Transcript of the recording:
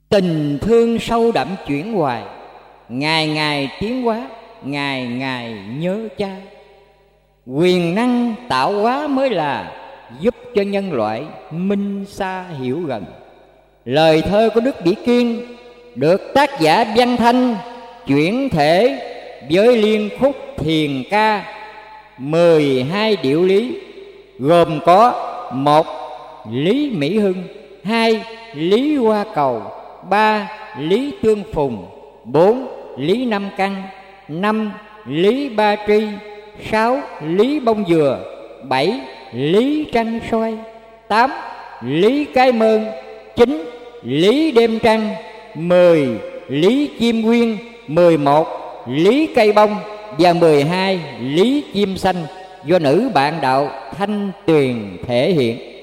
Tình thương sâu đậm chuyển hoài, ngày ngày tiến hóa, ngày ngày nhớ cha. Quyền năng tạo hóa mới là giúp cho nhân loại minh xa hiểu gần. Lời thơ của Đức Bỉ Kiên được tác giả Văn Thanh chuyển thể với liên khúc thiền ca 12 điệu lý, gồm có: 1. Lý Mỹ Hưng, 2. Lý Hoa Cầu, 3. Lý Tương Phùng, 4. Lý Nam Căn, 5. Lý Ba Tri, 6. Lý Bông Dừa, 7. Lý Trăng Soi, 8. Lý Cái Mơn, 9. Lý Đêm Trăng, 10. Lý Chim Nguyên, 11. Lý Cây Bông và 12. Lý Chim Xanh, do nữ bạn đạo Thanh Tuyền thể hiện.